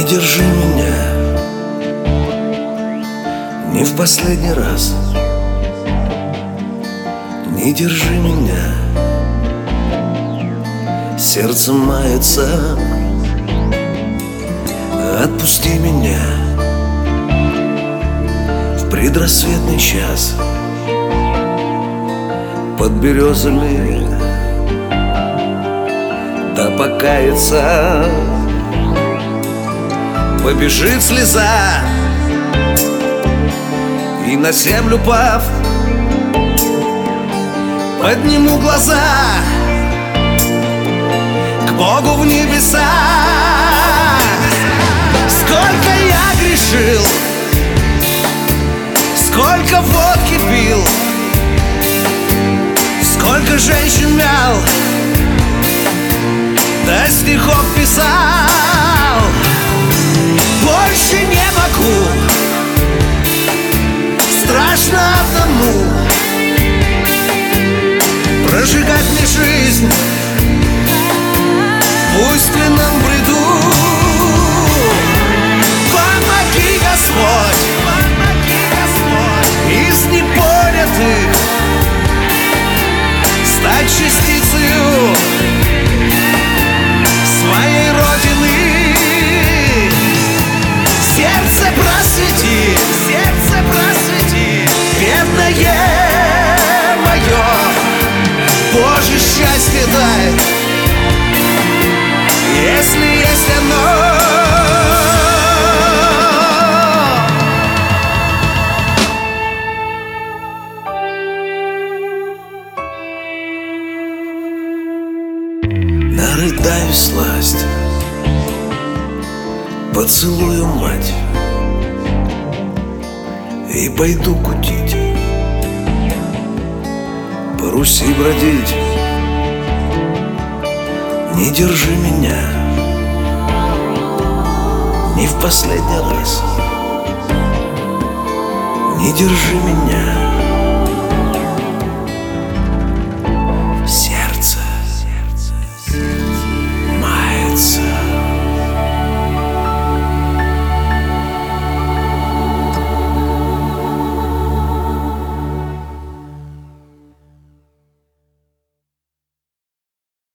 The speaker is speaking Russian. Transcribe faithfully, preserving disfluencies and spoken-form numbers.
Не держи меня, не в последний раз. Не держи меня, сердце мается. Отпусти меня в предрассветный час под березами, да покаяться. Побежит слеза, и на землю пав подниму глаза к Богу в небеса. Сколько я грешил, сколько водки пил, сколько женщин мял, да стихов писал. Больше не могу, страшно одному прожигать мне жизнь в буйственном бреду. Помоги, Господь, из непонятых стать частицею своей Родины. Сердце просвети, сердце просвети, бедное мое, Боже, счастье дай, если есть оно. Нарыдаю сласть, поцелую мать и пойду кутить, по Руси бродить. Не держи меня, не в последний раз. Не держи меня.